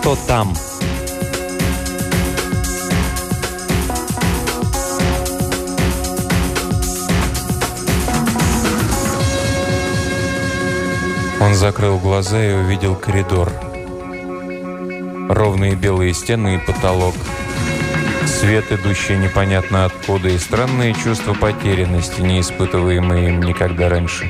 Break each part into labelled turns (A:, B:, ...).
A: что там. Он закрыл глаза и увидел коридор. Ровные белые стены и потолок. Свет, идущий непонятно откуда, и странные чувства потерянности, не испытываемые им никогда раньше.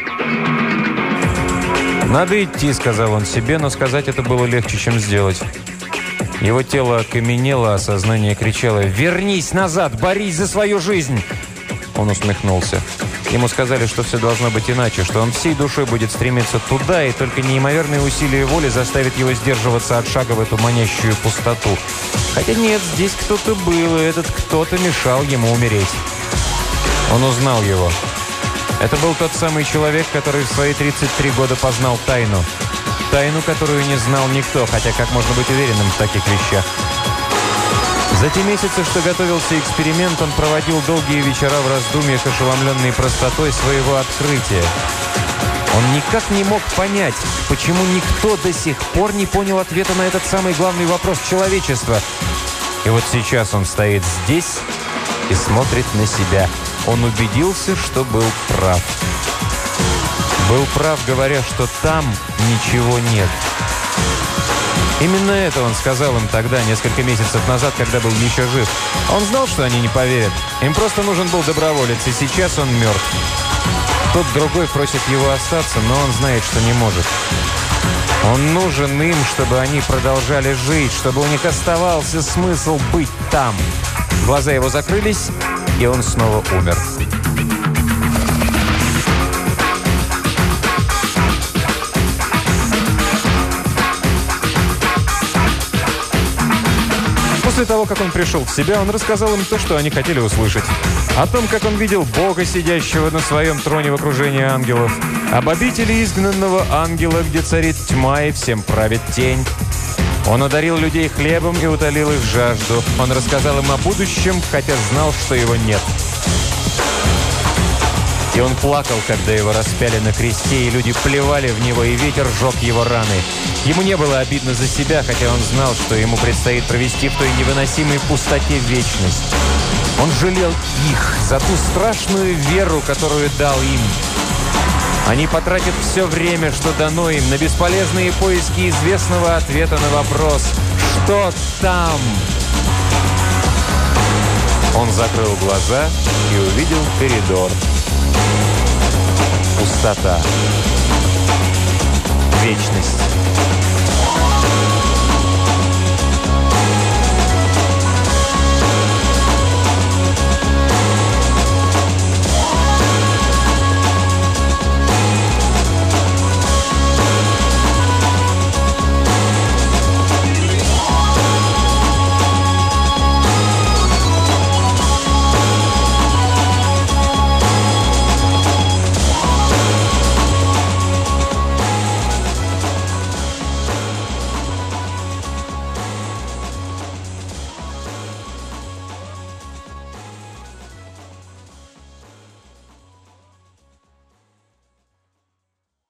A: «Надо идти», — сказал он себе, но сказать это было легче, чем сделать. Его тело окаменело, а сознание кричало: «Вернись назад! Борись за свою жизнь!» Он усмехнулся. Ему сказали, что все должно быть иначе, что он всей душой будет стремиться туда, и только неимоверные усилия воли заставят его сдерживаться от шага в эту манящую пустоту. Хотя нет, здесь кто-то был, и этот кто-то мешал ему умереть. Он узнал его. Это был тот самый человек, который в свои 33 года познал тайну. Тайну, которую не знал никто, хотя как можно быть уверенным в таких вещах? За те месяцы, что готовился эксперимент, он проводил долгие вечера в раздумьях, ошеломленной простотой своего открытия. Он никак не мог понять, почему никто до сих пор не понял ответа на этот самый главный вопрос человечества. И вот сейчас он стоит здесь и смотрит на себя. Он убедился, что был прав. Был прав, говоря, что там ничего нет. Именно это он сказал им тогда, несколько месяцев назад, когда был еще жив. Он знал, что они не поверят. Им просто нужен был доброволец, и сейчас он мертв. Тот другой просит его остаться, но он знает, что не может. Он нужен им, чтобы они продолжали жить, чтобы у них оставался смысл быть там. Глаза его закрылись, и он снова умер. После того, как он пришел в себя, он рассказал им то, что они хотели услышать. О том, как он видел Бога, сидящего на своем троне в окружении ангелов. Об обители изгнанного ангела, где царит тьма и всем правит тень. Он одарил людей хлебом и утолил их жажду. Он рассказал им о будущем, хотя знал, что его нет. И он плакал, когда его распяли на кресте, и люди плевали в него, и ветер сжег его раны. Ему не было обидно за себя, хотя он знал, что ему предстоит провести в той невыносимой пустоте вечность. Он жалел их за ту страшную веру, которую дал им. Они потратят все время, что дано им, на бесполезные поиски известного ответа на вопрос «Что там?». Он закрыл глаза и увидел коридор. Пустота. Вечность.